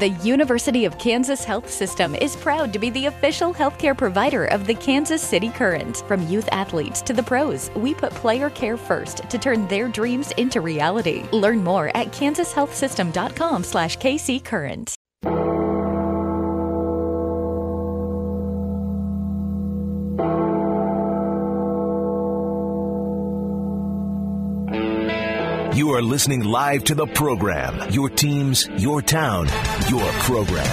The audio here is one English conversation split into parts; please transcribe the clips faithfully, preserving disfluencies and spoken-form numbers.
The University of Kansas Health System is proud to be the official healthcare provider of the Kansas City Current. From youth athletes to the pros, we put player care first to turn their dreams into reality. Learn more at kansas health system dot com slash K C Current. You are listening live to the program. Your teams, your town, your program.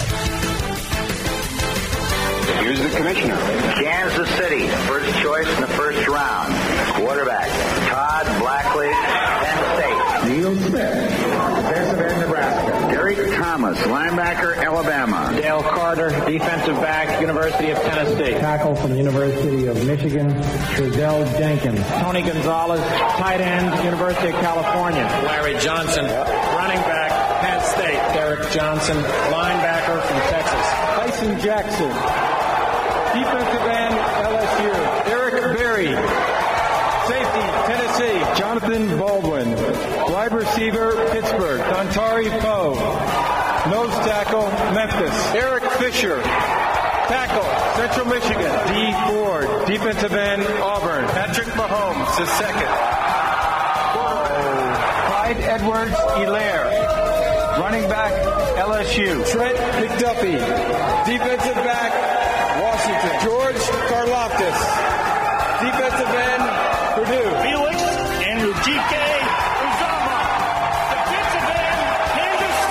Here's the commissioner. Kansas City, first choice in the first round. Quarterback, Todd Blackley, Penn State. Neil Smith, defensive end, Nebraska. Derek Thomas, linebacker, Alabama. Dale Carter, defensive back, University of Tennessee. Tackle from the University of Michigan, Trudell Jenkins. Tony Gonzalez, tight end, University of California. Larry Johnson, running back, Penn State. Derek Johnson, linebacker from Texas. Tyson Jackson, defensive end, L S U. Eric Berry, safety, Tennessee. Jonathan Baldwin, wide receiver, Pittsburgh. Dontari Poe, nose tackle, Memphis. Eric Fisher, tackle, Central Michigan. D. Ford, defensive end, Auburn. Patrick Mahomes, is second. Clyde Edwards Hilaire, running back, L S U. Trent McDuffie, defensive back, Washington. George Karlaftis, defensive end, Purdue. Felix Enrique Uzama, defensive end, Kansas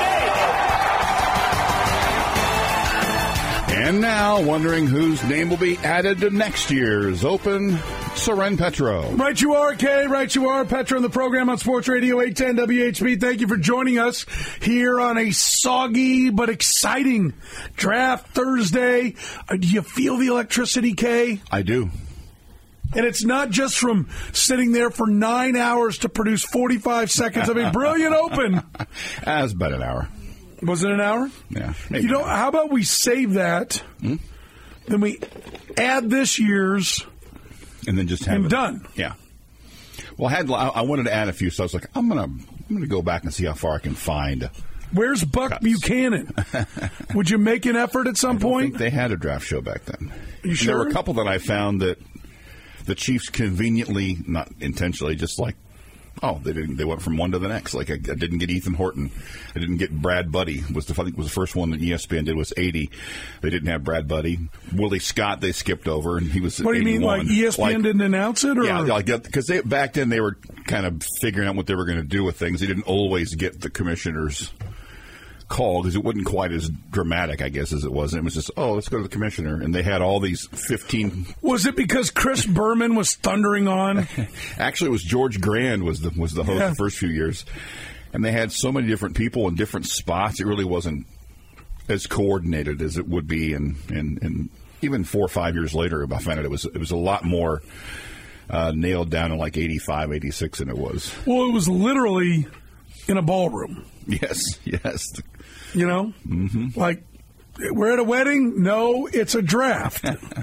State. And now, wondering whose name will be added to next year's Open, Soren Petro. Right you are, Kay. Right you are. Petro on the program on Sports Radio eight ten W H B. Thank you for joining us here on a soggy but exciting draft Thursday. Uh, do you feel the electricity, Kay? I do. And it's not just from sitting there for nine hours to produce forty-five seconds of a brilliant Open. That's about an hour. Was it an hour? Yeah. Maybe. You know, how about we save that, hmm? then we add this year's, and then just have and it done. Yeah. Well, I had I wanted to add a few, so I was like, I'm gonna I'm gonna go back and see how far I can find. Where's Buck cuts. Buchanan? Would you make an effort at some I don't point? think they had a draft show back then. You sure? There were a couple that I found that the Chiefs conveniently, not intentionally, just like, oh, they didn't. They went from one to the next. Like I, I didn't get Ethan Horton. I didn't get Brad Buddy. Was the I think was the first one that E S P N did was eighty. They didn't have Brad Buddy. Willie Scott they skipped over, and he was. What do you eighty-one. mean? Like E S P N like, didn't announce it? Or? Yeah, like because they back then they were kind of figuring out what they were going to do with things. They didn't always get the commissioner's call because it wasn't quite as dramatic, I guess, as it was. And it was just, oh, let's go to the commissioner. And they had all these fifteen. Was it because Chris Berman was thundering on? Actually, it was George Grand was the was the host yeah. the first few years. And they had so many different people in different spots. It really wasn't as coordinated as it would be. And, and, and even four or five years later, I found out it was, it was a lot more uh, nailed down in like eighty-five, eighty-six than it was. Well, it was literally in a ballroom. Yes, yes. You know, mm-hmm. like, we're at a wedding? No, it's a draft.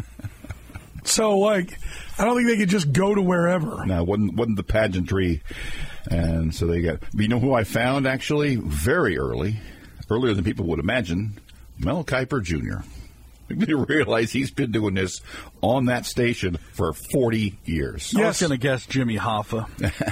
So, like, I don't think they could just go to wherever. No, it wasn't, wasn't the pageantry. And so they got, you know who I found actually very early, earlier than people would imagine? Mel Kiper Junior You didn't realize he's been doing this on that station for forty years. Yes. I was going to guess Jimmy Hoffa.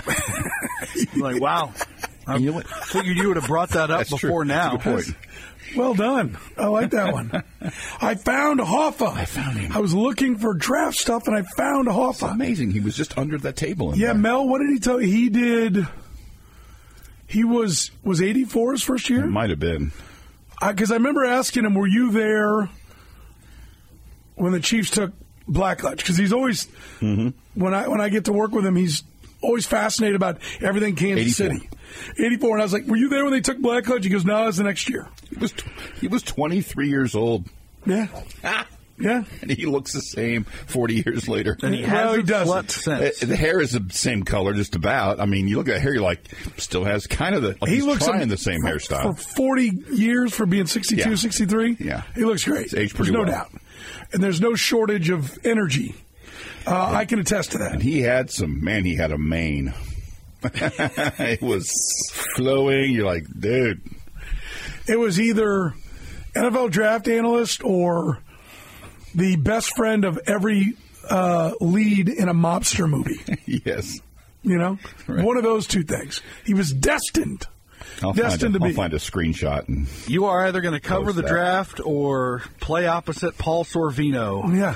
Like, wow. I you know figured you would have brought that up That's before true. now. That's a good point. Well done. I like that one. I found Hoffa. I found him. I was looking for draft stuff, and I found Hoffa. It's amazing. He was just under that table. In yeah, there. Mel, what did he tell you? He did, he was, was eighty-four his first year? It might have been. Because I, I remember asking him, were you there when the Chiefs took Blackledge? Because he's always, mm-hmm. when I when I get to work with him, he's always fascinated about everything Kansas eighty-four. City. eighty-four, and I was like, were you there when they took Blackledge? He goes, no, it was the next year. He was he was twenty-three years old. Yeah. Yeah. And he looks the same forty years later. And he well, has he a flat sense. The hair is the same color, just about. I mean, you look at hair, you're like, still has kind of the, like he he's looks trying a, the same for, hairstyle. For forty years, for being sixty-two, yeah. sixty-three, yeah. he looks great. He's aged pretty There's no well. doubt. And there's no shortage of energy. Uh, I can attest to that. And he had some, man, he had a mane. It was flowing. You're like, dude. It was either N F L draft analyst or the best friend of every uh, lead in a mobster movie. Yes. You know? Right. One of those two things. He was destined. I'll, destined find a, to be. I'll find a screenshot. And you are either going to cover the that. draft or play opposite Paul Sorvino. Yeah.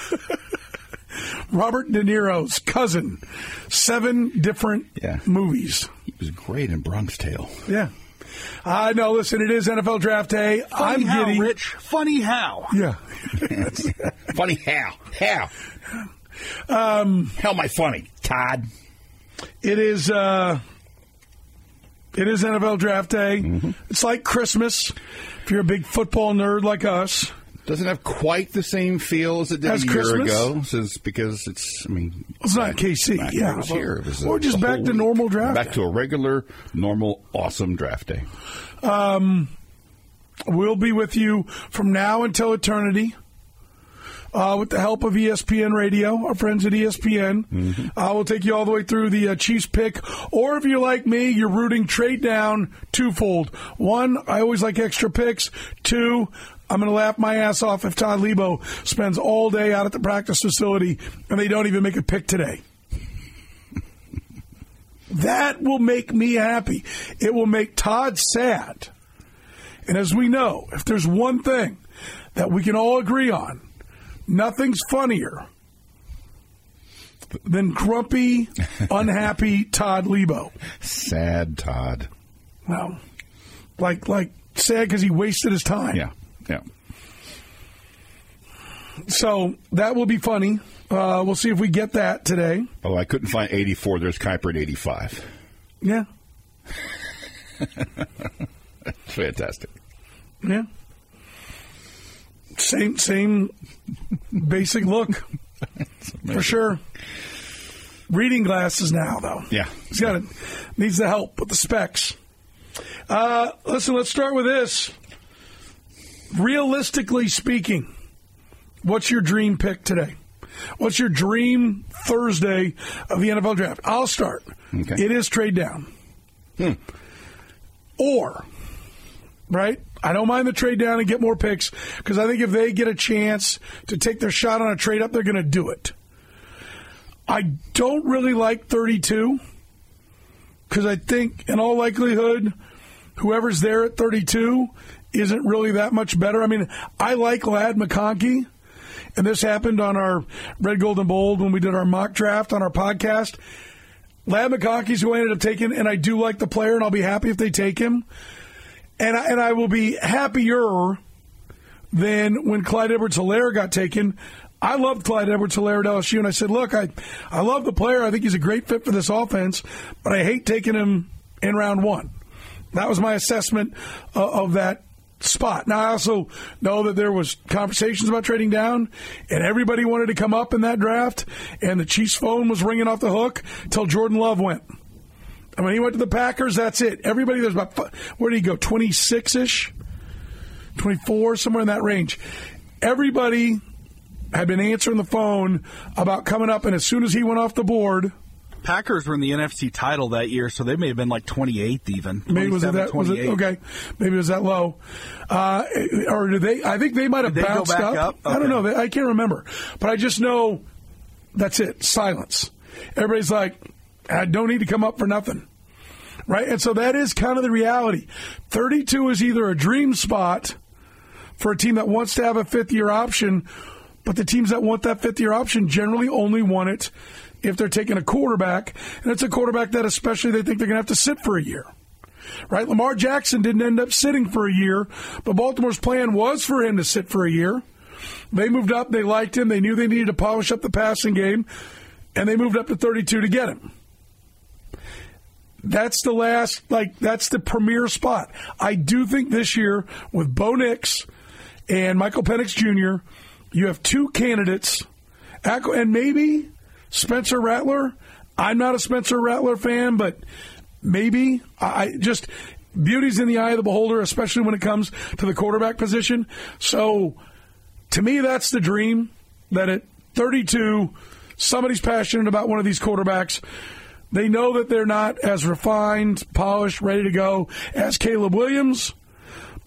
Robert De Niro's cousin. Seven different yeah. movies. He was great in Bronx Tale. Yeah. I uh, know. Listen, it is N F L Draft Day. Funny I'm how, giddy. Rich. Funny how. Yeah. Funny how? How? Um, how am I funny, Todd? It is. Uh, it is N F L Draft Day. Mm-hmm. It's like Christmas. If you're a big football nerd like us. Doesn't have quite the same feel as it did as a year Christmas? ago. So it's because it's, I mean... It's not K C, yeah. It was here. It was or a, just back to normal draft Back day. to a regular, normal, awesome draft day. Um, we'll be with you from now until eternity. Uh, with the help of E S P N Radio, our friends at E S P N. Mm-hmm. Uh, we'll take you all the way through the uh, Chiefs pick. Or if you're like me, you're rooting trade down twofold. One, I always like extra picks. Two, I'm going to laugh my ass off if Todd Lebo spends all day out at the practice facility and they don't even make a pick today. That will make me happy. It will make Todd sad. And as we know, if there's one thing that we can all agree on, nothing's funnier than grumpy, unhappy Todd Lebo. Sad Todd. Well, like like sad because he wasted his time. Yeah, yeah. So that will be funny. Uh, we'll see if we get that today. Oh, I couldn't find eighty-four. There's Kuiper at eighty-five. Yeah. That's fantastic. Yeah. Same same basic look. For sure. Reading glasses now, though. Yeah. He's got it. Needs the help with the specs. Uh, listen, let's start with this. Realistically speaking, what's your dream pick today? What's your dream Thursday of the N F L draft? I'll start. Okay. It is trade down. Hmm. Or, right? I don't mind the trade down and get more picks because I think if they get a chance to take their shot on a trade up, they're going to do it. I don't really like thirty-two because I think, in all likelihood, whoever's there at thirty-two isn't really that much better. I mean, I like Ladd McConkey, and this happened on our Red, Gold, and Bold when we did our mock draft on our podcast. Ladd McConkey's who I ended up taking, and I do like the player, and I'll be happy if they take him. And I, and I will be happier than when Clyde Edwards-Helaire got taken. I loved Clyde Edwards-Helaire at L S U, and I said, look, I, I love the player. I think he's a great fit for this offense, but I hate taking him in round one. That was my assessment uh, of that spot. Now, I also know that there was conversations about trading down, and everybody wanted to come up in that draft, and the Chiefs' phone was ringing off the hook until Jordan Love went. And when he went to the Packers, that's it. Everybody, there's about, where did he go, twenty-six-ish? twenty-four, somewhere in that range. Everybody had been answering the phone about coming up, and as soon as he went off the board... Packers were in the N F C title that year, so they may have been like twenty-eighth even. Maybe was it that? Was it, okay, maybe it was that low. Uh, or did they? I think they might have did they bounced go back up. up? Okay. I don't know. I can't remember. But I just know that's it. Silence. Everybody's like, I don't need to come up for nothing. Right? And so that is kind of the reality. thirty-two is either a dream spot for a team that wants to have a fifth-year option, but the teams that want that fifth-year option generally only want it if they're taking a quarterback, and it's a quarterback that especially they think they're going to have to sit for a year. Right? Lamar Jackson didn't end up sitting for a year, but Baltimore's plan was for him to sit for a year. They moved up. They liked him. They knew they needed to polish up the passing game, and they moved up to thirty-two to get him. That's the last, like, that's the premier spot. I do think this year, with Bo Nix and Michael Penix Junior, you have two candidates, and maybe Spencer Rattler. I'm not a Spencer Rattler fan, but maybe. I just, beauty's in the eye of the beholder, especially when it comes to the quarterback position. So, to me, that's the dream, that at thirty-two, somebody's passionate about one of these quarterbacks. They know that they're not as refined, polished, ready to go as Caleb Williams,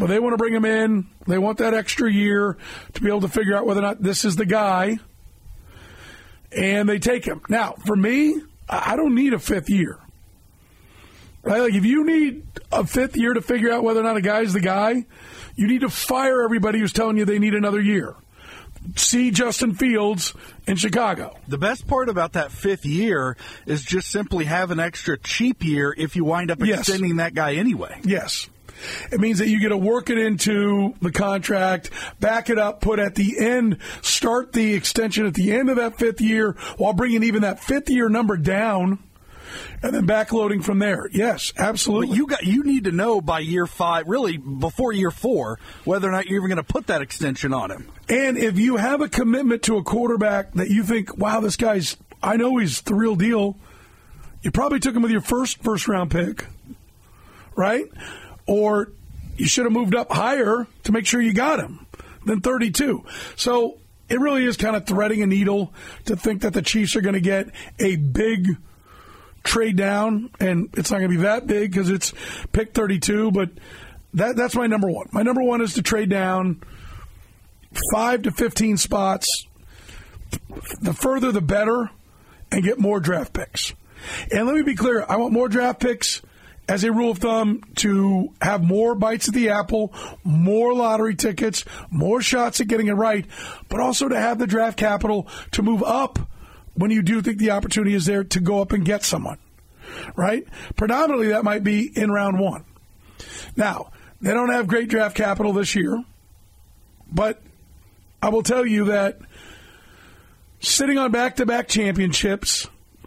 but they want to bring him in. They want that extra year to be able to figure out whether or not this is the guy, and they take him. Now, for me, I don't need a fifth year. Right? Like, if you need a fifth year to figure out whether or not a guy's the guy, you need to fire everybody who's telling you they need another year. See Justin Fields in Chicago. The best part about that fifth year is just simply have an extra cheap year if you wind up Yes. extending that guy anyway. Yes. It means that you get to work it into the contract, back it up, put at the end, start the extension at the end of that fifth year while bringing even that fifth year number down, and then backloading from there. Yes, absolutely. But you got you need to know by year five, really before year four, whether or not you're even going to put that extension on him. And if you have a commitment to a quarterback that you think, wow, this guy's, I know he's the real deal, you probably took him with your first first round pick, right? Or you should have moved up higher to make sure you got him than thirty-two. So it really is kind of threading a needle to think that the Chiefs are going to get a big trade down, and it's not going to be that big because it's pick thirty-two, but that that's my number one. My number one is to trade down five to fifteen spots. The further, the better, and get more draft picks. And let me be clear, I want more draft picks as a rule of thumb to have more bites at the apple, more lottery tickets, more shots at getting it right, but also to have the draft capital to move up when you do think the opportunity is there to go up and get someone, right? Predominantly, that might be in round one. Now, they don't have great draft capital this year, but I will tell you that sitting on back-to-back championships,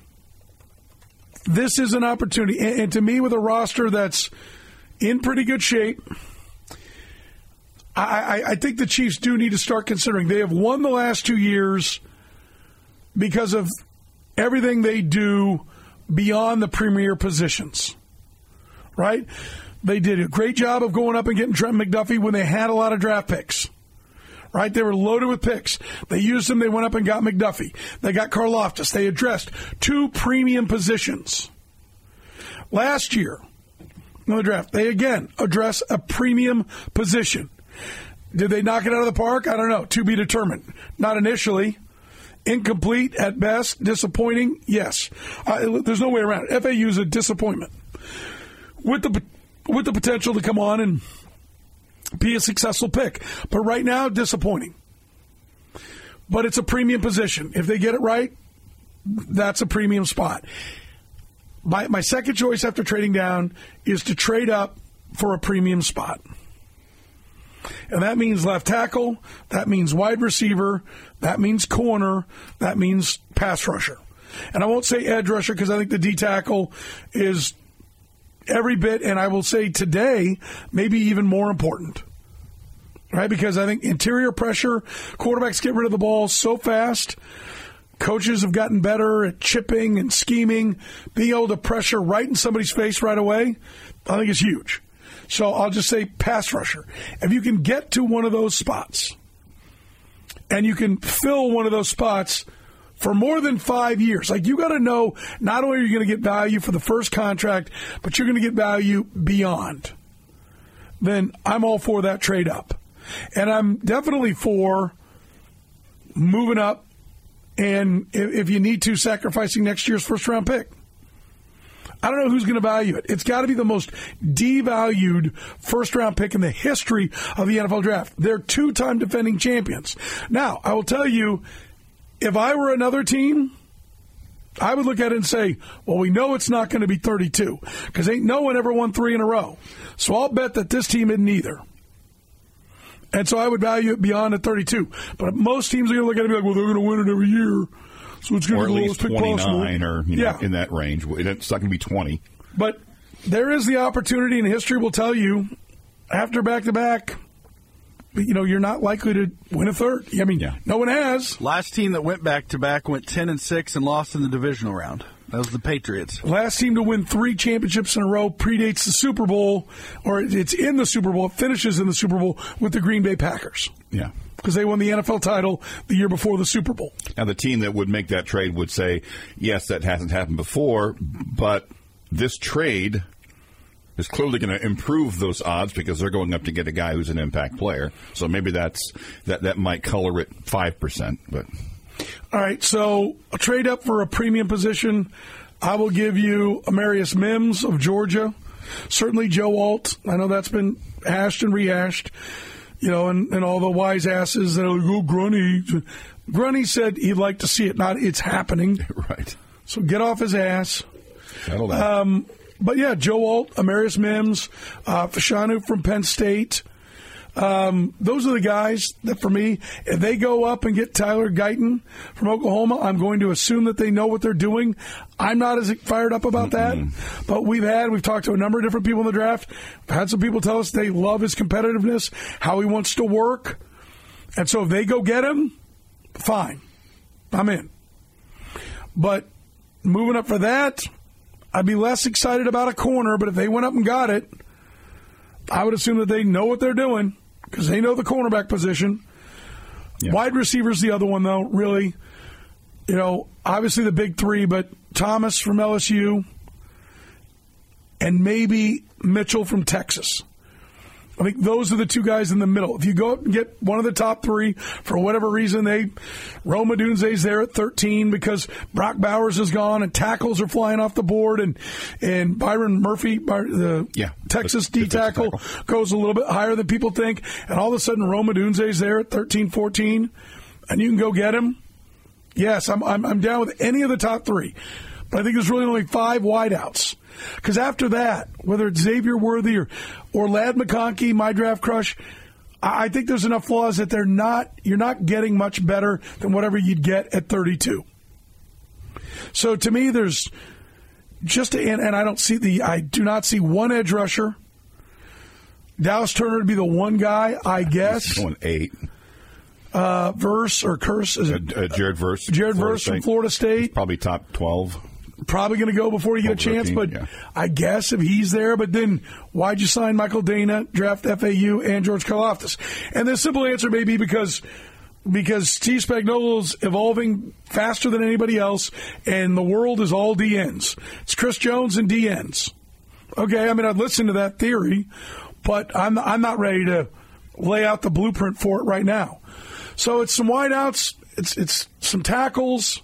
this is an opportunity. And, and to me, with a roster that's in pretty good shape, I, I, I think the Chiefs do need to start considering. They have won the last two years because of everything they do beyond the premier positions, right? They did a great job of going up and getting Trent McDuffie when they had a lot of draft picks, right? They were loaded with picks. They used them. They went up and got McDuffie. They got Karlaftis. They addressed two premium positions. Last year, in the draft, they again address a premium position. Did they knock it out of the park? I don't know. To be determined. Not initially. Incomplete at best. Disappointing. Yes. Uh, there's no way around it. F A U is a disappointment. With the with the potential to come on and be a successful pick. But right now, disappointing. But it's a premium position. If they get it right, that's a premium spot. My, my second choice after trading down is to trade up for a premium spot. And that means left tackle, that means wide receiver, that means corner, that means pass rusher. And I won't say edge rusher because I think the D tackle is every bit, and I will say today, maybe even more important. Right? Because I think interior pressure, quarterbacks get rid of the ball so fast. Coaches have gotten better at chipping and scheming. Being able to pressure right in somebody's face right away, I think is huge. So I'll just say pass rusher. If you can get to one of those spots, and you can fill one of those spots for more than five years, like you got to know not only are you going to get value for the first contract, but you're going to get value beyond, then I'm all for that trade up. And I'm definitely for moving up, and if you need to, sacrificing next year's first-round pick. I don't know who's going to value it. It's got to be the most devalued first-round pick in the history of the N F L draft. They're two-time defending champions. Now, I will tell you, if I were another team, I would look at it and say, well, we know it's not going to be thirty-two because ain't no one ever won three in a row. So I'll bet that this team isn't either. And so I would value it beyond a thirty-two. But most teams are going to look at it and be like, well, they're going to win it every year. So it's going to be the lowest pick possible. Or at least twenty-nine or you know, yeah. in that range. It's not going to be twenty. But there is the opportunity, and history will tell you, after back-to-back, you know, you're not likely to win a third. I mean, yeah. no one has. Last team that went back-to-back went ten and six and lost in the divisional round. That was the Patriots. Last team to win three championships in a row predates the Super Bowl, or it's in the Super Bowl, it finishes in the Super Bowl with the Green Bay Packers. Yeah. Because they won the N F L title the year before the Super Bowl. Now, the team that would make that trade would say, yes, that hasn't happened before, but this trade is clearly going to improve those odds because they're going up to get a guy who's an impact player. So maybe that's that, that might color it five percent. But all right, so a trade up for a premium position, I will give you Amarius Mims of Georgia. Certainly Joe Alt. I know that's been hashed and rehashed. You know, and, and all the wise asses that are like, oh, Grunny. Grunny said he'd like to see it, not it's happening. Right. So get off his ass. Settle down. Um, but, yeah, Joe Alt, Amarius Mims, uh, Fashanu from Penn State. Um, those are the guys that, for me, if they go up and get Tyler Guyton from Oklahoma, I'm going to assume that they know what they're doing. I'm not as fired up about Mm-mm. that. But we've had, we've talked to a number of different people in the draft. We've had some people tell us they love his competitiveness, how he wants to work. And so if they go get him, fine. I'm in. But moving up for that, I'd be less excited about a corner. But if they went up and got it, I would assume that they know what they're doing because they know the cornerback position. Yeah. Wide receiver's the other one, though, really. You know, obviously the big three, but Thomas from L S U and maybe Mitchell from Texas. I think those are the two guys in the middle. If you go up and get one of the top three, for whatever reason, they Rome Odunze's there at thirteen because Brock Bowers is gone and tackles are flying off the board, and and Byron Murphy, the yeah, Texas D tackle, tackle, goes a little bit higher than people think, and all of a sudden Rome Odunze's there at thirteen, fourteen, and you can go get him. Yes, I'm I'm, I'm down with any of the top three, but I think there's really only five wideouts. Because after that, whether it's Xavier Worthy or, or Ladd McConkey, my draft crush, I, I think there's enough flaws that they're not. You're not getting much better than whatever you'd get at thirty-two. So to me, there's just a, and, and I don't see the. I do not see one edge rusher. Dallas Turner would be the one guy, I guess. He's going eight. Uh, Verse or Curse is it? Uh, uh, Jared Verse. Jared Verse from Florida State. He's probably top twelve. Probably going to go before you get a chance, thirteen, but yeah. I guess if he's there, but then why'd you sign Michael Dana, draft F A U, and George Karlaftis? And the simple answer may be because because Steve Spagnuolo's evolving faster than anybody else, and the world is all D Ns. It's Chris Jones and D Ns. Okay, I mean, I'd listen to that theory, but I'm I'm not ready to lay out the blueprint for it right now. So it's some wideouts, it's it's some tackles.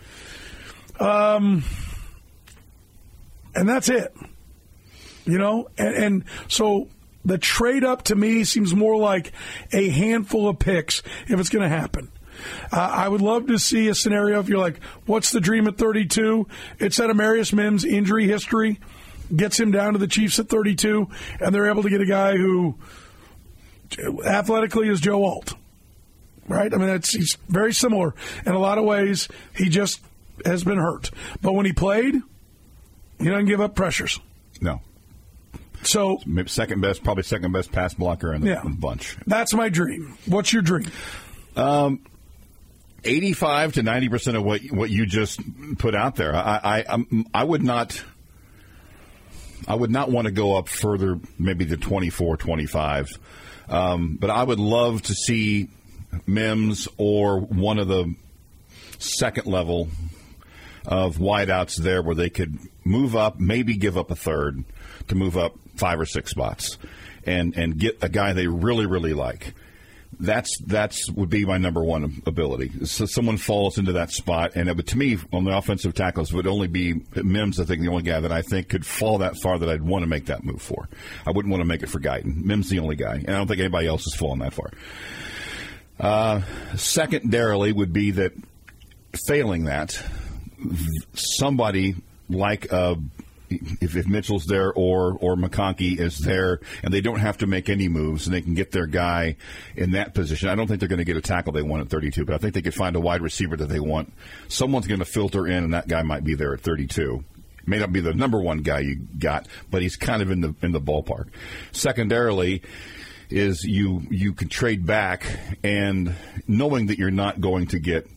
Um, and that's it, you know, and, and so the trade up to me seems more like a handful of picks if it's going to happen. Uh, I would love to see a scenario if you're like, what's the dream at thirty-two? It's that Amarius Mims injury history gets him down to the Chiefs at thirty-two, and they're able to get a guy who athletically is Joe Alt, right? I mean, that's, he's very similar in a lot of ways. He just has been hurt. But when he played, he doesn't give up pressures. No. So maybe second best, probably second best pass blocker in the, yeah, in the bunch. That's my dream. What's your dream? Um, eighty-five to ninety percent of what what you just put out there. I I I'm, I would not. I would not want to go up further, maybe to twenty-four, twenty-five. Um, but I would love to see Mims or one of the second level of wideouts there where they could move up, maybe give up a third to move up five or six spots and, and get a guy they really, really like. That's that's would be my number one ability. So someone falls into that spot, and it would, to me, on the offensive tackles, would only be Mims, I think, the only guy that I think could fall that far that I'd want to make that move for. I wouldn't want to make it for Guyton. Mims the only guy, and I don't think anybody else is falling that far. Uh, secondarily would be that, failing that, somebody like uh, if, if Mitchell's there or or McConkey is there, and they don't have to make any moves, and they can get their guy in that position. I don't think they're going to get a tackle they want at thirty-two, but I think they could find a wide receiver that they want. Someone's going to filter in, and that guy might be there at thirty-two. May not be the number one guy you got, but he's kind of in the in the ballpark. Secondarily, is you you can trade back, and knowing that you're not going to get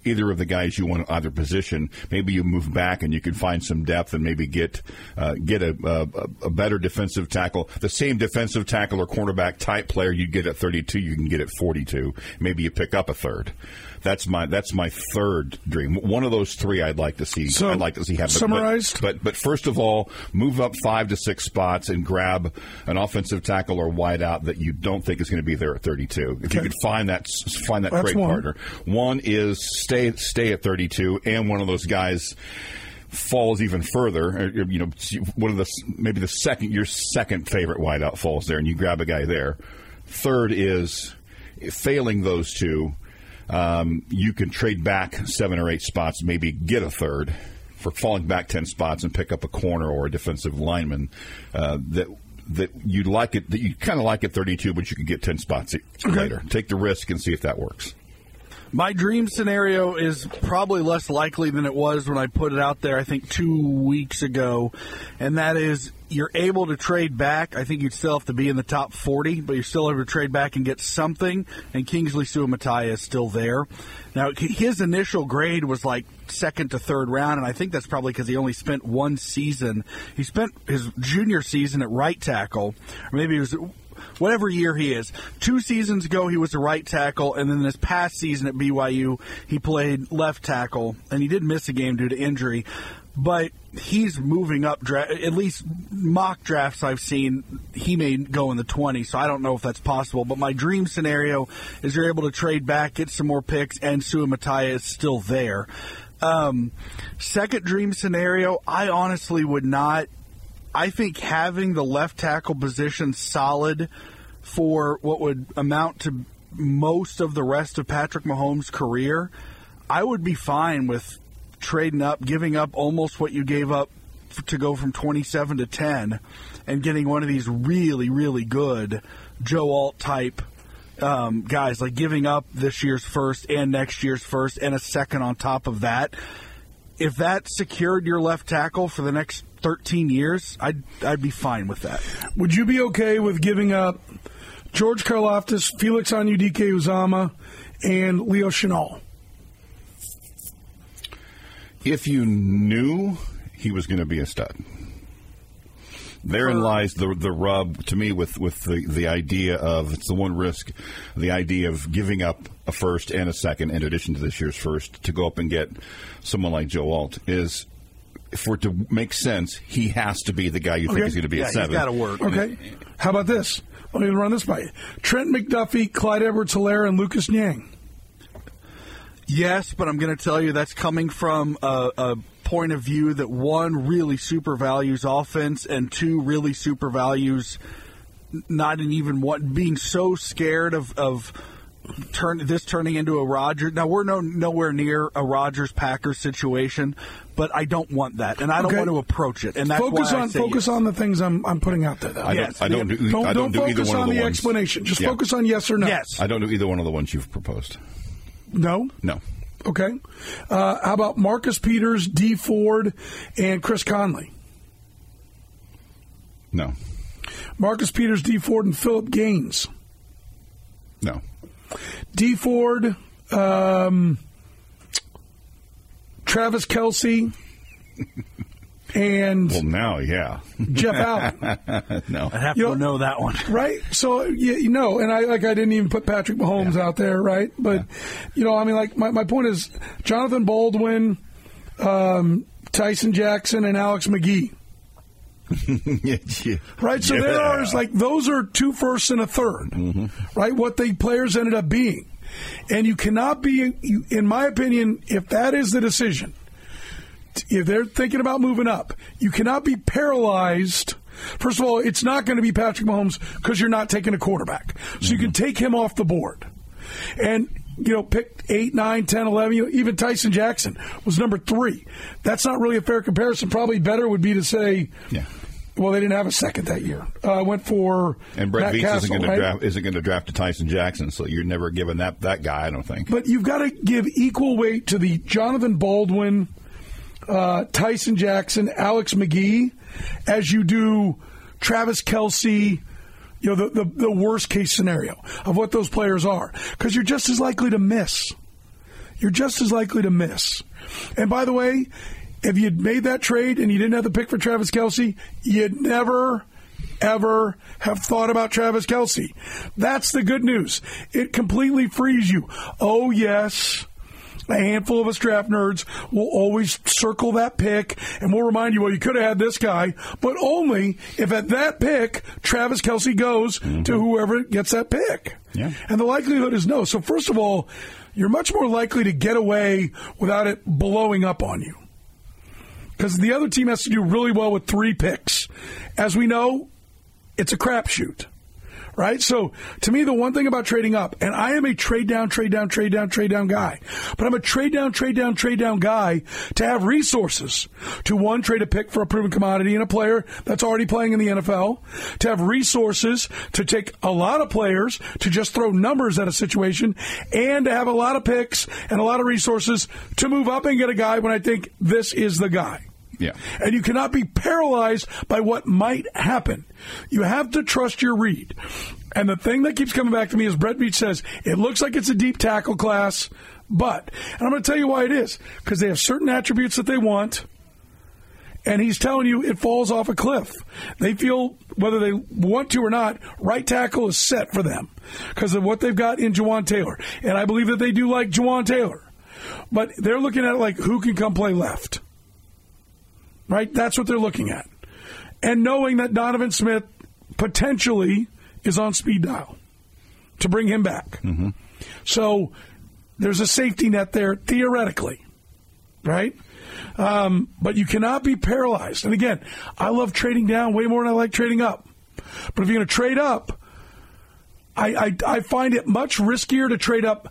either of the guys you want at either position. Maybe you move back and you can find some depth and maybe get uh, get a, a, a better defensive tackle. The same defensive tackle or cornerback type player you get at thirty-two, you can get at forty-two. Maybe you pick up a third. That's my that's my third dream. One of those three I'd like to see. So, I'd like to see happen. Summarized. But, but but first of all, move up five to six spots and grab an offensive tackle or wide out that you don't think is going to be there at thirty-two. If okay. you could find that find that That's great one. partner. One is stay stay at thirty-two, and one of those guys falls even further. You know, one of the maybe the second your second favorite wideout falls there, and you grab a guy there. Third is failing those two. Um, you can trade back seven or eight spots, maybe get a third for falling back ten spots and pick up a corner or a defensive lineman uh, that that you like it that you kind of like at thirty-two, but you can get ten spots okay. later. Take the risk and see if that works. My dream scenario is probably less likely than it was when I put it out there, I think, two weeks ago, and that is you're able to trade back. I think you'd still have to be in the top forty, but you're still able to trade back and get something, and Kingsley Suamataia is still there. Now, his initial grade was like second to third round, and I think that's probably because he only spent one season. He spent his junior season at right tackle, or maybe it was whatever year he is. Two seasons ago, he was a right tackle, and then this past season at B Y U, he played left tackle, and he did miss a game due to injury. But he's moving up, dra- at least mock drafts I've seen, he may go in the twenties, so I don't know if that's possible. But my dream scenario is you're able to trade back, get some more picks, and Suamataia is still there. Um, second dream scenario, I honestly would not. I think having the left tackle position solid for what would amount to most of the rest of Patrick Mahomes' career, I would be fine with trading up, giving up almost what you gave up to go from twenty-seven to ten, and getting one of these really, really good Joe Alt type um, guys, like giving up this year's first and next year's first and a second on top of that. If that secured your left tackle for the next thirteen years, I'd I'd be fine with that. Would you be okay with giving up George Karlaftis, Felix Anudike-Uzomah, and Leo Chenal? If you knew he was going to be a stud. Therein lies the the rub to me with, with the, the idea of, it's the one risk, the idea of giving up a first and a second in addition to this year's first to go up and get someone like Joe Alt is, for it to make sense, he has to be the guy you okay. think is going to be yeah, a seven. He's got to work. Okay. How about this? Let me run this by you. Trent McDuffie, Clyde Edwards-Helaire, and Lucas Niang. Yes, but I'm going to tell you that's coming from a, a point of view that, one, really super values offense, and two, really super values not in even what being so scared of of turn this turning into a Rodgers. Now we're no nowhere near a Rodgers Packers situation, but I don't want that, and I don't okay. want to approach it. And that's focus why on I say focus yes. on the things I'm I'm putting out there. Though. I yes. don't, I don't do, don't, I don't, don't do either focus one on of the, the ones. explanation. Just Yeah. focus on yes or no. Yes. I don't do either one of the ones you've proposed. No. No. Okay. Uh, how about Marcus Peters, D. Ford, and Chris Conley? No. Marcus Peters, D. Ford, and Philip Gaines. No. D. Ford, um, Travis Kelce, and well, now, yeah, Jeff Allen. No, I'd have You to know- know that one. Right, so you, you know, and I like I didn't even put Patrick Mahomes out there, right? But you know, I mean, like my, my point is Jonathan Baldwin, um, Tyson Jackson, and Alex McGee. yeah, yeah. Right, so Yeah. there are like those are two firsts and a third, Mm-hmm. right? What the players ended up being, and you cannot be, you, in my opinion, if that is the decision, if they're thinking about moving up, you cannot be paralyzed. First of all, it's not going to be Patrick Mahomes because you're not taking a quarterback, so mm-hmm. you can take him off the board, and you know, pick eight, nine, ten, eleven. You know, even Tyson Jackson was number three. That's not really a fair comparison. Probably better would be to say, yeah. Well, they didn't have a second that year. I uh, went for And Brett Matt Veach Castle, isn't going right? to draft isn't going to draft a Tyson Jackson, so you're never giving that that guy. I don't think. But you've got to give equal weight to the Jonathan Baldwin, uh, Tyson Jackson, Alex McGee, as you do Travis Kelce. You know, the, the, the worst case scenario of what those players are, because you're just as likely to miss. you're just as likely to miss. And by the way, if you'd made that trade and you didn't have the pick for Travis Kelce, you'd never, ever have thought about Travis Kelce. That's the good news. It completely frees you. Oh, yes, a handful of us draft nerds will always circle that pick, and we'll remind you, well, you could have had this guy, but only if at that pick, Travis Kelce goes mm-hmm. to whoever gets that pick. Yeah. And the likelihood is no. So first of all, you're much more likely to get away without it blowing up on you. Because the other team has to do really well with three picks. As we know, it's a crapshoot, right? So, to me, the one thing about trading up, and I am a trade down, trade down, trade down, trade down guy, but I'm a trade down, trade down, trade down guy to have resources. To, one, trade a pick for a proven commodity and a player that's already playing in the N F L. To have resources to take a lot of players to just throw numbers at a situation, and to have a lot of picks and a lot of resources to move up and get a guy when I think this is the guy. Yeah. And you cannot be paralyzed by what might happen. You have to trust your read. And the thing that keeps coming back to me is Brett Veach says, it looks like it's a deep tackle class, but, and I'm going to tell you why it is, because they have certain attributes that they want, and he's telling you it falls off a cliff. They feel, whether they want to or not, right tackle is set for them because of what they've got in Juwan Taylor. And I believe that they do like Juwan Taylor. But they're looking at it like, who can come play left? Right? That's what they're looking at. And knowing that Donovan Smith potentially is on speed dial to bring him back. Mm-hmm. So there's a safety net there, theoretically. Right? Um, but you cannot be paralyzed. And again, I love trading down way more than I like trading up. But if you're going to trade up, I, I, I find it much riskier to trade up.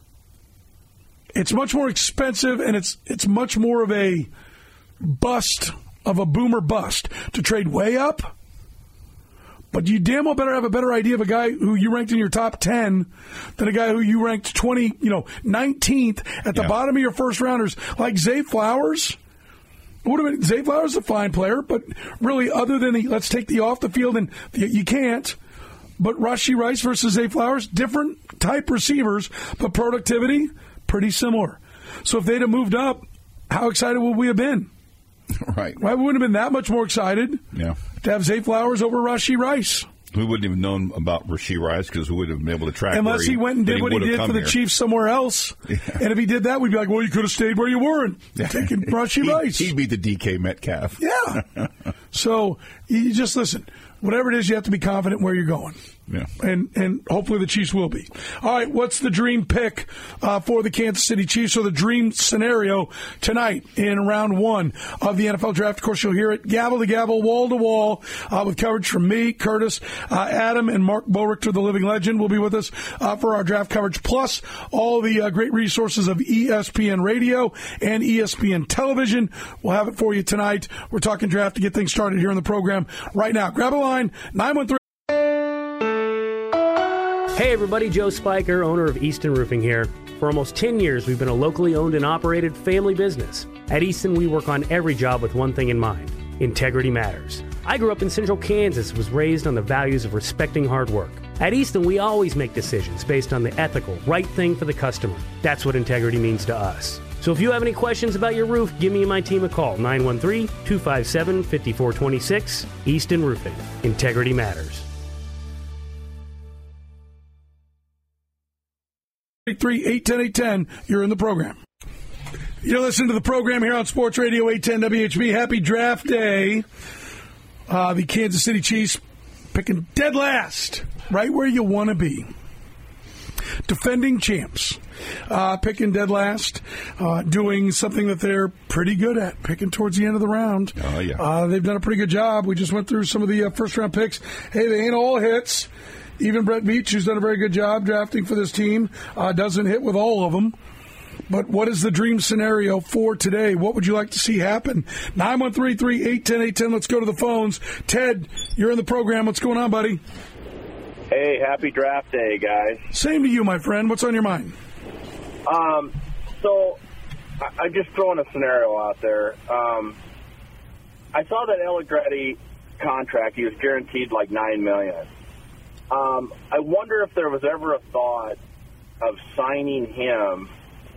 It's much more expensive, and it's it's much more of a bust of a boomer bust to trade way up, but you damn well better have a better idea of a guy who you ranked in your top ten than a guy who you ranked twenty, you know, nineteenth at the yeah. bottom of your first rounders, like Zay Flowers. Would have been Zay Flowers is a fine player, but really, other than the, let's take the off the field, and you can't. But Rashee Rice versus Zay Flowers, different type receivers, but productivity pretty similar. So if they'd have moved up, how excited would we have been? Right. Why wouldn't have been that much more excited yeah. to have Zay Flowers over Rashee Rice? We wouldn't have known about Rashee Rice because we wouldn't have been able to track Unless where he, he went and did he what he did for the here. Chiefs somewhere else. Yeah. And if he did that, we'd be like, well, you could have stayed where you were and yeah. taken Rashee he, Rice. He'd be the D K Metcalf. Yeah. So you just listen. Whatever it is, you have to be confident where you're going. Yeah. And and hopefully the Chiefs will be. All right, what's the dream pick uh, for the Kansas City Chiefs, or the dream scenario tonight in round one of the N F L Draft? Of course, you'll hear it gavel to gavel, wall to wall, uh, with coverage from me, Curtis, uh, Adam, and Mark Bowrichter, the living legend, will be with us uh, for our draft coverage, plus all the uh, great resources of E S P N Radio and E S P N Television. We'll have it for you tonight. We're talking draft to get things started here in the program right now. Grab a line, nine one three. Hey everybody, Joe Spiker, owner of Easton Roofing here. For almost ten years, we've been a locally owned and operated family business. At Easton, we work on every job with one thing in mind: integrity matters. I grew up in Central Kansas, was raised on the values of respecting hard work. At Easton, we always make decisions based on the ethical, right thing for the customer. That's what integrity means to us. So if you have any questions about your roof, give me and my team a call, nine one three, two five seven, five four two six. Easton Roofing. Integrity matters. eight three eight one zero eight one zero. You're in the program. You're listening to the program here on Sports Radio eight ten W H B. Happy draft day. Uh, the Kansas City Chiefs picking dead last, right where you want to be. Defending champs. Uh, picking dead last, uh, doing something that they're pretty good at, picking towards the end of the round. Oh, yeah. Uh, they've done a pretty good job. We just went through some of the uh, first-round picks. Hey, they ain't all hits. Even Brett Veach, who's done a very good job drafting for this team, uh, doesn't hit with all of them. But what is the dream scenario for today? What would you like to see happen? nine one three, three eight one zero, eight one zero. Let's go to the phones. Ted, you're in the program. What's going on, buddy? Hey, happy draft day, guys. Same to you, my friend. What's on your mind? Um, so I, I'm just throwing a scenario out there. Um, I saw that Allegretti contract. He was guaranteed like nine million dollars. Um, I wonder if there was ever a thought of signing him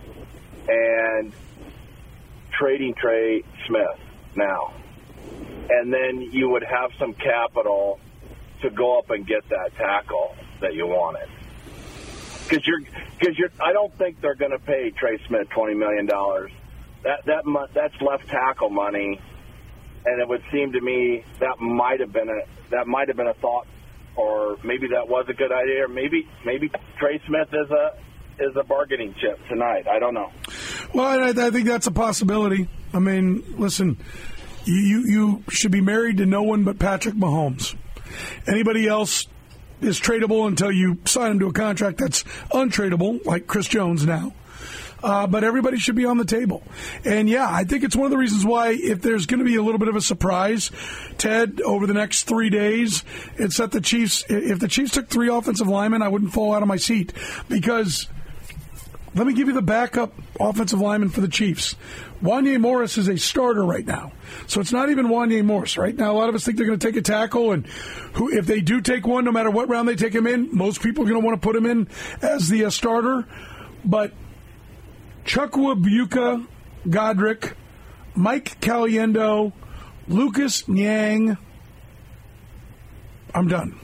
and trading Trey Smith now. And then you would have some capital to go up and get that tackle that you wanted. Because you're, because you're, I don't think they're going to pay Trey Smith twenty million dollars. That that that's left tackle money, and it would seem to me that might have been a that might have been a thought, or maybe that was a good idea, or maybe maybe Trey Smith is a is a bargaining chip tonight. I don't know. Well, I, I think that's a possibility. I mean, listen, you you should be married to no one but Patrick Mahomes. Anybody else is tradable until you sign him to a contract that's untradeable, like Chris Jones now. Uh, but everybody should be on the table. And, yeah, I think it's one of the reasons why if there's going to be a little bit of a surprise, Ted, over the next three days, it's that the Chiefs, if the Chiefs took three offensive linemen, I wouldn't fall out of my seat. Because let me give you the backup offensive lineman for the Chiefs. Wanya Morris is a starter right now. So it's not even Wanya Morris. Right now, a lot of us think they're going to take a tackle, and who, if they do take one, no matter what round they take him in, most people are going to want to put him in as the uh, starter. But Chukwuebuka Godric, Mike Caliendo, Lucas Nyang. I'm done.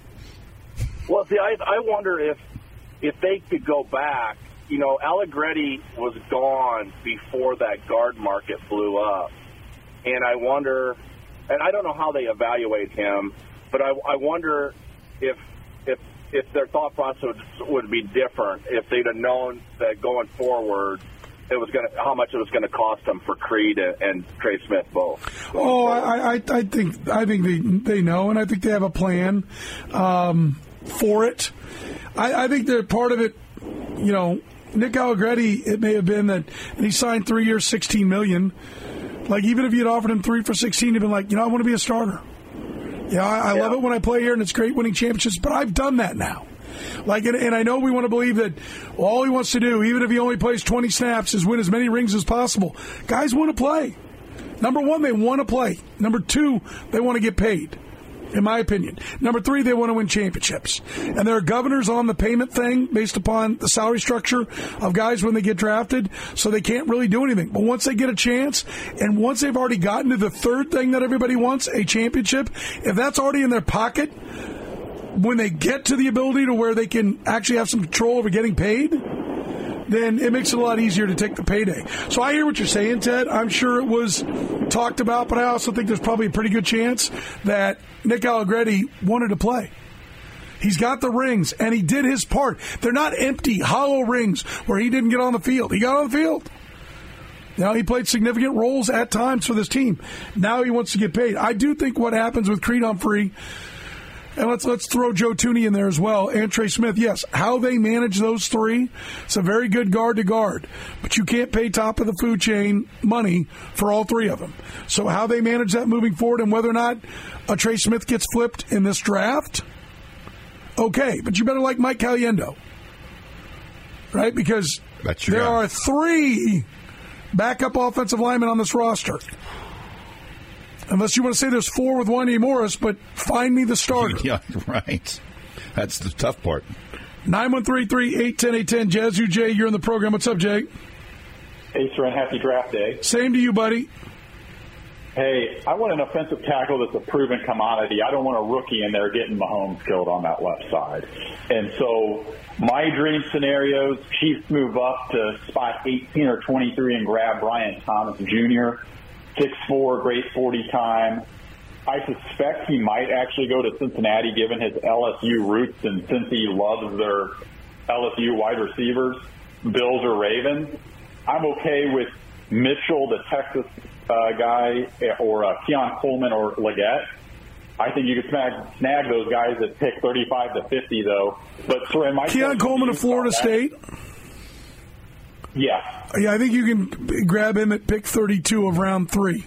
Well, see, I, I wonder if if they could go back. You know, Allegretti was gone before that guard market blew up. And I wonder, and I don't know how they evaluate him, but I, I wonder if if if their thought process would be different if they'd have known that going forward it was going to how much it was going to cost them for Creed and, and Trey Smith both. Oh, I, I, I think I think they they know, and I think they have a plan um, for it. I, I think that part of it, you know, Nick Allegretti, it may have been that and he signed three years, sixteen million dollars. Like, even if you had offered him three for sixteen, he'd been like, you know, I want to be a starter. Yeah, I, I yeah. love it when I play here, and it's great winning championships, but I've done that now. Like, and, and I know we want to believe that all he wants to do, even if he only plays twenty snaps, is win as many rings as possible. Guys want to play. Number one, they want to play. Number two, they want to get paid, in my opinion. Number three, they want to win championships. And there are governors on the payment thing based upon the salary structure of guys when they get drafted, so they can't really do anything. But once they get a chance, and once they've already gotten to the third thing that everybody wants, a championship, if that's already in their pocket, when they get to the ability to where they can actually have some control over getting paid, then it makes it a lot easier to take the payday. So I hear what you're saying, Ted. I'm sure it was talked about, but I also think there's probably a pretty good chance that Nick Allegretti wanted to play. He's got the rings, and he did his part. They're not empty, hollow rings where he didn't get on the field. He got on the field. Now, he played significant roles at times for this team. Now he wants to get paid. I do think what happens with Creed Humphrey, and let's let's throw Joe Thuney in there as well, and Trey Smith. Yes, how they manage those three, it's a very good guard to guard. But you can't pay top of the food chain money for all three of them. So how they manage that moving forward, and whether or not a Trey Smith gets flipped in this draft, okay. But you better like Mike Caliendo, right? Because there guy. are three backup offensive linemen on this roster. Unless you want to say there's four with Wanya Morris, but find me the starter. Yeah, right. That's the tough part. nine one three, three eight one zero, eight one zero. Jazzu Jay, you're in the program. What's up, Jay? Hey, sir, and happy draft day. Same to you, buddy. Hey, I want an offensive tackle that's a proven commodity. I don't want a rookie in there getting Mahomes killed on that left side. And so my dream scenarios, Chiefs move up to spot eighteen or twenty-three and grab Brian Thomas Junior six foot four, great forty time. I suspect he might actually go to Cincinnati given his L S U roots, and since he loves their L S U wide receivers, Bills or Ravens. I'm okay with Mitchell, the Texas uh, guy, or uh, Keon Coleman or Leggett. I think you could snag, snag those guys at pick thirty-five to fifty, though. But sorry, my Keon Coleman of Florida State? Yeah. Yeah, I think you can grab him at pick thirty-two of round three.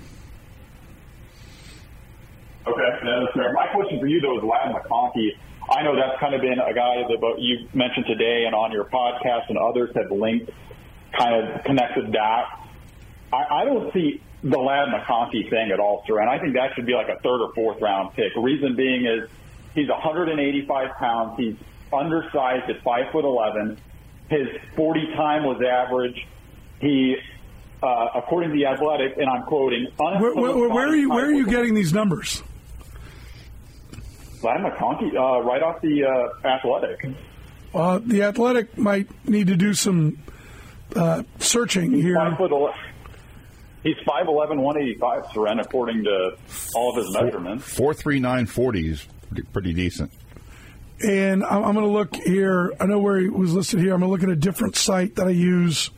Okay, that's fair. My question for you, though, is Ladd McConkey. I know that's kind of been a guy that you mentioned today and on your podcast, and others have linked, kind of connected that. I, I don't see the Ladd McConkey thing at all, sir, and I think that should be like a third or fourth round pick. Reason being is he's one hundred eighty-five pounds. He's undersized at five foot eleven. His forty time was average. He, uh, according to The Athletic, and I'm quoting, where, where, where are you? Where are you getting these numbers? Ladd McConkey, uh, right off the uh, Athletic. Uh, the Athletic might need to do some uh, searching he's here. Five foot ele- he's five eleven, one eighty-five, Soren, according to all of his measurements. four three nine forty is pretty, pretty decent. And I'm, I'm going to look here. I know where he was listed here. I'm going to look at a different site that I use.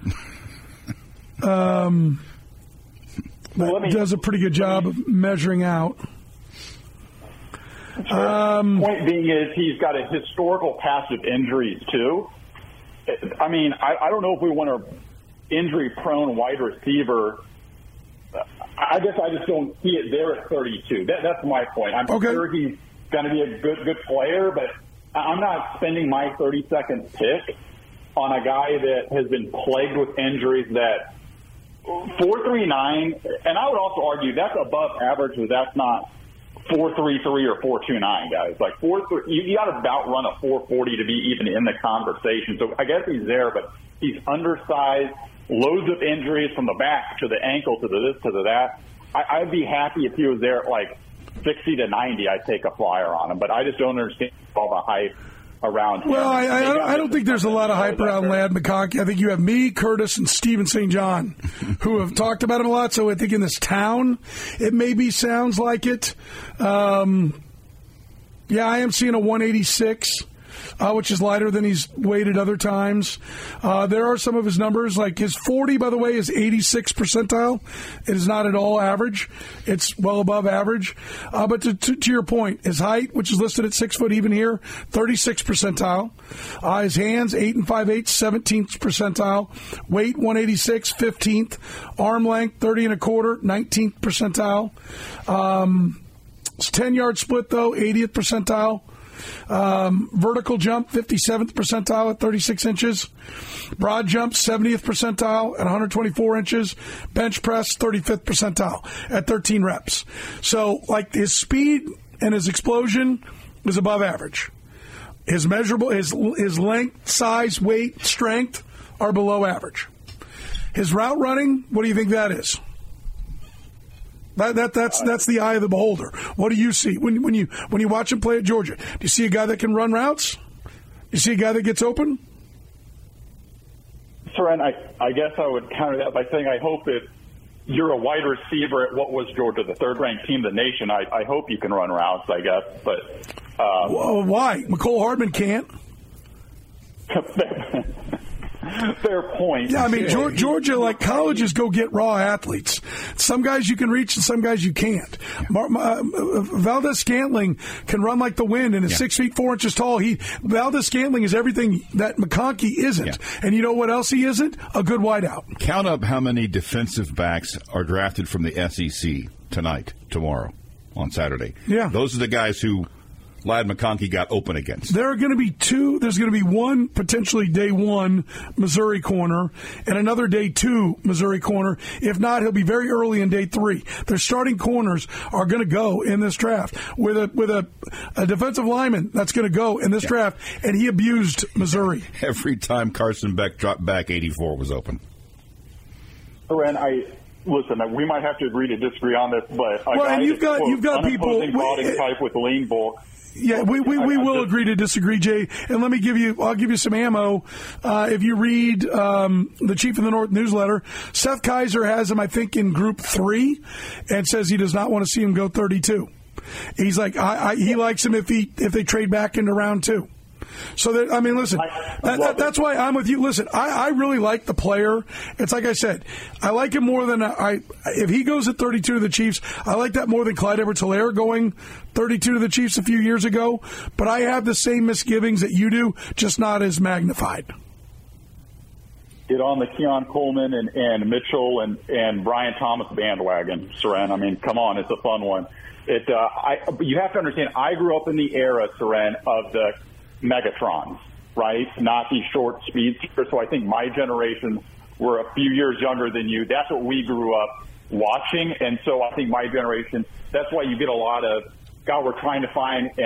Um, that well, me, does a pretty good job of measuring out. Sure. Um, Point being is he's got a historical past of injuries, too. I mean, I, I don't know if we want a injury-prone wide receiver. I guess I just don't see it there at thirty-two. That, that's my point. I'm okay. sure he's going to be a good good player, but I'm not spending my thirty-second pick on a guy that has been plagued with injuries that four three nine, and I would also argue that's above average, but that's not four three three or four two nine, guys. Like four three, you, you got to about run a four forty to be even in the conversation. So I guess he's there, but he's undersized, loads of injuries from the back to the ankle to the this to the that. I, I'd be happy if he was there at like sixty to ninety. I'd take a flyer on him, but I just don't understand all the hype around him. Well, I, I, don't, I don't think there's a lot of hype around Ladd McConkey. I think you have me, Curtis, and Steven Saint John who have talked about him a lot. So I think in this town, it maybe sounds like it. Um, yeah, I am seeing a one eighty-six. Uh, which is lighter than he's weighed at other times. Uh, there are some of his numbers, like his forty, by the way, is eighty-six percentile. It is not at all average. It's well above average. Uh, but to, to, to your point, his height, which is listed at six foot even here, thirty-six percentile. Uh, his hands, eight and five eighths, seventeenth percentile. Weight, one eighty-six, fifteenth. Arm length, thirty and a quarter, nineteenth percentile. Um, his ten-yard split, though, eightieth percentile. Um, vertical jump, fifty-seventh percentile at thirty-six inches. Broad jump, seventieth percentile at one hundred twenty-four inches. Bench press, thirty-fifth percentile at thirteen reps. So, like, his speed and his explosion is above average. His measurable, his his length, size, weight, strength are below average. His route running, what do you think that is? That, that that's that's the eye of the beholder. What do you see when when you when you watch him play at Georgia? Do you see a guy that can run routes? Do you see a guy that gets open? Soren, I I guess I would counter that by saying I hope if you're a wide receiver at what was Georgia, the third-ranked team in the nation, I, I hope you can run routes. I guess, but um, well, why? McCole Hardman can't. Fair point. Yeah, I mean, Georgia, like colleges, go get raw athletes. Some guys you can reach and some guys you can't. Mar- uh, Valdez Scantling can run like the wind and is yeah. six feet four inches tall. He Valdez Scantling is everything that McConkey isn't. Yeah. And you know what else he isn't? A good wideout. Count up how many defensive backs are drafted from the S E C tonight, tomorrow, on Saturday. Yeah. Those are the guys who Ladd McConkey got open against. There are going to be two. There's going to be one potentially day one Missouri corner and another day two Missouri corner. If not, he'll be very early in day three. Their starting corners are going to go in this draft with a with a, a defensive lineman that's going to go in this yeah. draft, and he abused Missouri. Every time Carson Beck dropped back, eighty-four was open. And I. Listen, we might have to agree to disagree on this, but a well, guy and you've got quote, you've got people body type with lean bulk. Yeah, we we, we I, I will just, agree to disagree, Jay. And let me give you, I'll give you some ammo. Uh, if you read um, the Chief of the North newsletter, Seth Kaiser has him, I think, in Group Three, and says he does not want to see him go thirty-two. He's like, I, I, he likes him if he if they trade back into round two. So, that, I mean, listen, that, that, that's why I'm with you. Listen, I, I really like the player. It's like I said, I like him more than I. If he goes at thirty-two to the Chiefs, I like that more than Clyde Edwards-Helaire going thirty-two to the Chiefs a few years ago. But I have the same misgivings that you do, just not as magnified. Get on the Keon Coleman and, and Mitchell and, and Brian Thomas bandwagon, Soren. I mean, come on, it's a fun one. It. Uh, I. You have to understand, I grew up in the era, Soren, of the Megatrons, right? Not these short speedsters. So I think my generation were a few years younger than you. That's what we grew up watching. And so I think my generation, that's why you get a lot of, God, we're trying to find an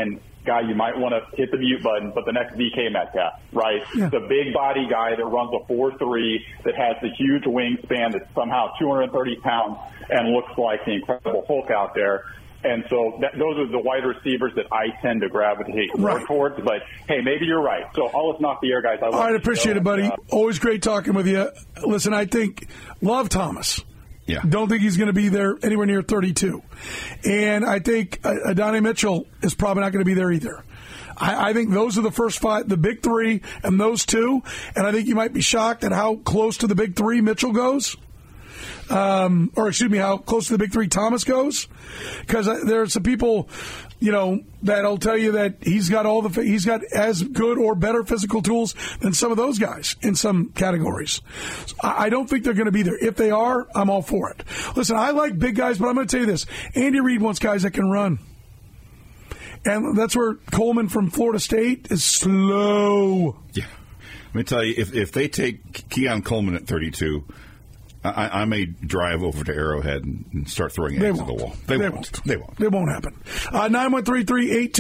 guy you might want to hit the mute button, but the next D K Metcalf, right? Yeah. The big body guy that runs a four three, that has the huge wingspan, that's somehow two hundred thirty pounds and looks like the Incredible Hulk out there. And so that, those are the wide receivers that I tend to gravitate more right. towards. But, hey, maybe you're right. So I'll listen off the air, guys. I All right, appreciate it, buddy. Uh, Always great talking with you. Listen, I think love Thomas. Yeah. Don't think he's going to be there anywhere near thirty-two. And I think uh, Adonai Mitchell is probably not going to be there either. I, I think those are the first five, the big three, and those two. And I think you might be shocked at how close to the big three Mitchell goes. Um, or excuse me, how close to the big three Thomas goes, because there are some people, you know, that'll tell you that he's got all the he's got as good or better physical tools than some of those guys in some categories. I don't think they're going to be there. If they are, I'm all for it. Listen, I like big guys, but I'm going to tell you this: Andy Reid wants guys that can run, and that's where Coleman from Florida State is slow. Yeah, let me tell you, if if they take Keon Coleman at thirty-two. I, I may drive over to Arrowhead and, and start throwing eggs at the wall. They, they won't. won't. They won't. It won't happen. Uh, nine one three, three eight two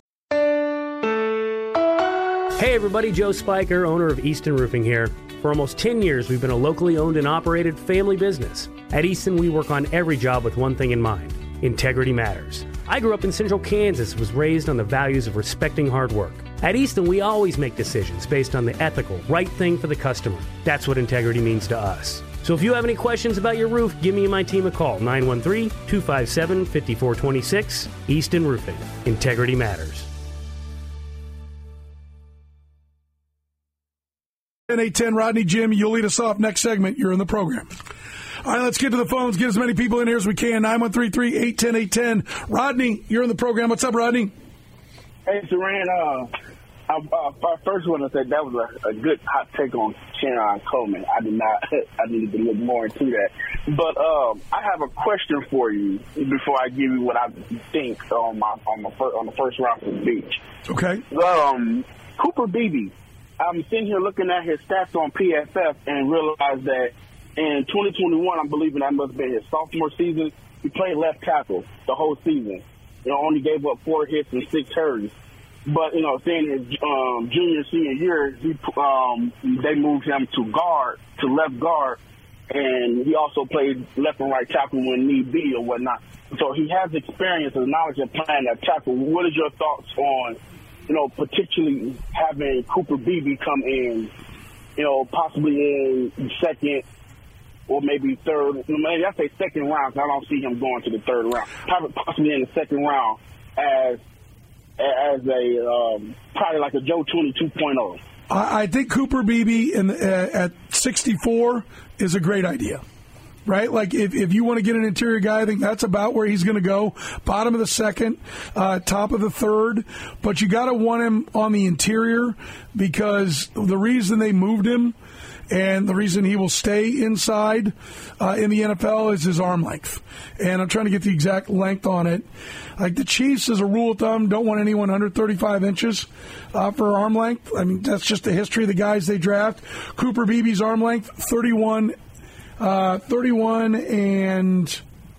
Hey, everybody. Joe Spiker, owner of Easton Roofing here. For almost ten years, we've been a locally owned and operated family business. At Easton, we work on every job with one thing in mind: integrity matters. I grew up in Central Kansas, was raised on the values of respecting hard work. At Easton, we always make decisions based on the ethical, right thing for the customer. That's what integrity means to us. So if you have any questions about your roof, give me and my team a call, nine one three, two five seven, five four two six. Easton Roofing. Integrity matters. eight ten Rodney, Jim, you'll lead us off next segment. You're in the program. All right, let's get to the phones. Get as many people in here as we can. nine one three, three eight one zero, eight one zero. Rodney, you're in the program. What's up, Rodney? Hey, Saran, uh, I, uh, I first want to say that was a, a good hot take on Keon Coleman. I did not. I needed to look more into that. But um, I have a question for you before I give you what I think on my on my fir- on the first round for the beach. Okay. Um, Cooper Beebe. I'm sitting here looking at his stats on P F F and realize that in twenty twenty-one, I'm believing that must have been his sophomore season. He played left tackle the whole season. You know, only gave up four hits and six hurries. But, you know, saying his um, junior, senior year, he, um, they moved him to guard, to left guard, and he also played left and right tackle when need be or whatnot. So he has experience and knowledge of playing that tackle. What is your thoughts on, you know, particularly having Cooper Beebe come in, you know, possibly in second or maybe third, maybe I say second round, because I don't see him going to the third round. Possibly in the second round as as a um, probably like a Joe Tooney two point oh. I, I think Cooper Beebe in the, uh, at sixty-four is a great idea. Right? Like, if, if you want to get an interior guy, I think that's about where he's going to go. Bottom of the second, uh, top of the third. But you got to want him on the interior, because the reason they moved him and the reason he will stay inside uh, in the N F L is his arm length. And I'm trying to get the exact length on it. Like, the Chiefs, as a rule of thumb, don't want anyone under thirty-five inches uh, for arm length. I mean, that's just the history of the guys they draft. Cooper Beebe's arm length, thirty-one Uh, thirty-one and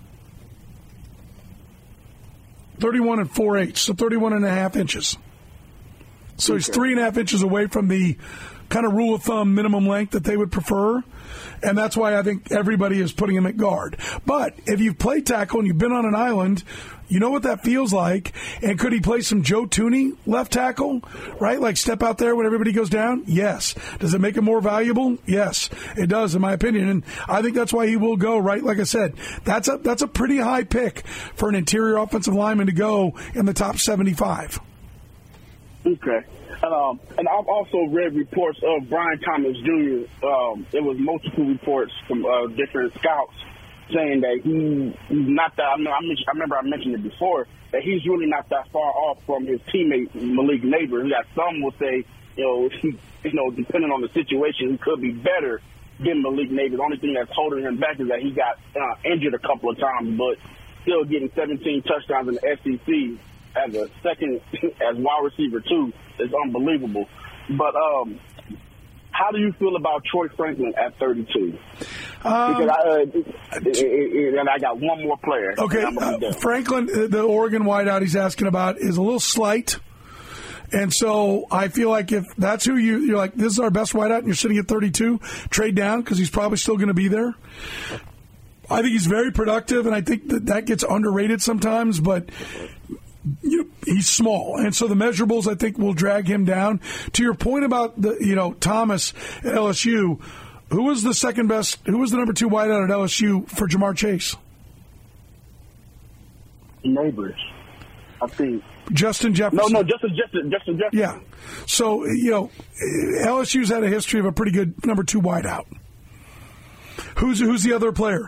thirty-one and four eighths, so thirty-one and a half inches. So he's three and a half inches away from the kind of rule of thumb minimum length that they would prefer, and that's why I think everybody is putting him at guard. But if you've played tackle and you've been on an island, you know what that feels like. And could he play some Joe Tooney left tackle, right? Like, step out there when everybody goes down? Yes. Does it make him more valuable? Yes, it does, in my opinion. And I think that's why he will go, right? Like I said, that's a that's a pretty high pick for an interior offensive lineman to go in the top seventy-five. Okay. Um, and I've also read reports of Brian Thomas Junior Um, there was multiple reports from uh, different scouts saying that he, he's not that. I, mean, I, mentioned, I remember I mentioned it before, that he's really not that far off from his teammate Malik Neighbors. That some will say, you know, he, you know, depending on the situation, he could be better than Malik Neighbors. The only thing that's holding him back is that he got uh, injured a couple of times, but still getting seventeen touchdowns in the S E C as a second, as wide receiver too, is unbelievable. But um, how do you feel about Troy Franklin at thirty-two? Um, because I, uh, it, it, it, and I got one more player. Okay, uh, Franklin, the Oregon wideout he's asking about, is a little slight. And so I feel like if that's who you, you're like, this is our best wideout, and you're sitting at thirty-two, trade down because he's probably still going to be there. I think he's very productive, and I think that that gets underrated sometimes, but you know, he's small. And so the measurables, I think, will drag him down. To your point about the, you know, Thomas at L S U, who was the second best, who was the number two wideout at L S U for Jamar Chase? Neighbors, I think. Justin Jefferson. No, no, Justin, Justin, Justin Jefferson. Yeah. So, you know, L S U's had a history of a pretty good number two wideout. Who's who's the other player?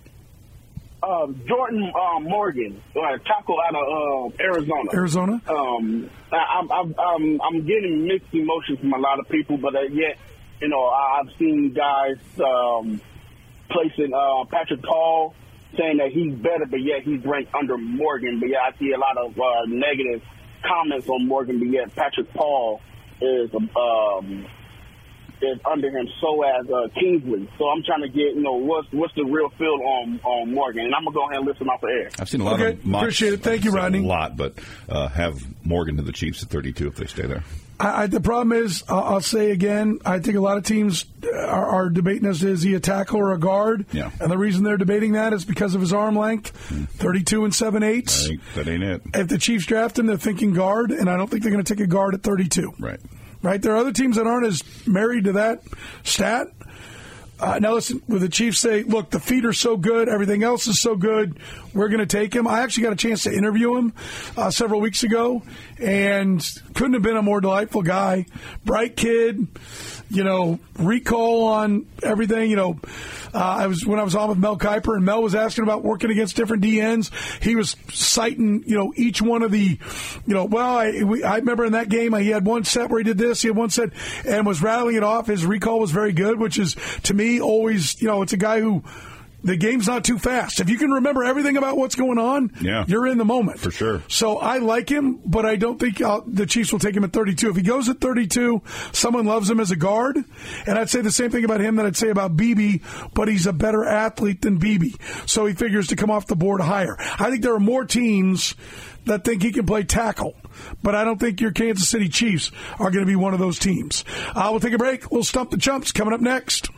Uh, Jordan uh, Morgan, uh, tackle out of uh, Arizona. Arizona. Um, I, I'm, I'm, I'm, I'm getting mixed emotions from a lot of people, but uh, yet, you know, I've seen guys um, placing uh, Patrick Paul, saying that he's better, but yet he's ranked under Morgan. But yeah, I see a lot of uh, negative comments on Morgan, but yet Patrick Paul is um, is under him, so as uh, Kingsley. So I'm trying to get, you know, what's what's the real feel on, on Morgan. And I'm going to go ahead and listen off the air. I've seen a lot okay, of mocks. Appreciate it. Thank you, Rodney. A lot, but uh, have Morgan to the Chiefs at thirty-two if they stay there. I, I, the problem is, uh, I'll say again, I think a lot of teams are, are debating as is he a tackle or a guard. Yeah. And the reason they're debating that is because of his arm length, mm. thirty-two and seven eighths. I think that ain't it. If the Chiefs draft him, they're thinking guard, and I don't think they're going to take a guard at thirty-two. Right. Right? There are other teams that aren't as married to that stat. Uh, now, listen, with the Chiefs say, look, the feet are so good, everything else is so good, we're going to take him. I actually got a chance to interview him uh, several weeks ago, and couldn't have been a more delightful guy. Bright kid, you know, recall on everything. You know, uh, I was when I was on with Mel Kiper, and Mel was asking about working against different D Ns. He was citing, you know, each one of the, you know, well, I, we, I remember in that game, he had one set where he did this, he had one set, and was rattling it off. His recall was very good, which is, to me, always, you know, it's a guy who the game's not too fast. If you can remember everything about what's going on, yeah. you're in the moment. For sure. So I like him, but I don't think I'll, the Chiefs will take him at thirty-two. If he goes at thirty-two, someone loves him as a guard. And I'd say the same thing about him that I'd say about Beebe, but he's a better athlete than Beebe. So he figures to come off the board higher. I think there are more teams that think he can play tackle, but I don't think your Kansas City Chiefs are going to be one of those teams. Uh, we'll take a break. We'll stump the chumps coming up next.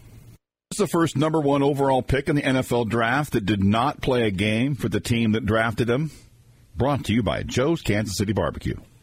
The first number one overall pick in the N F L draft that did not play a game for the team that drafted him. Brought to you by Joe's Kansas City Barbecue.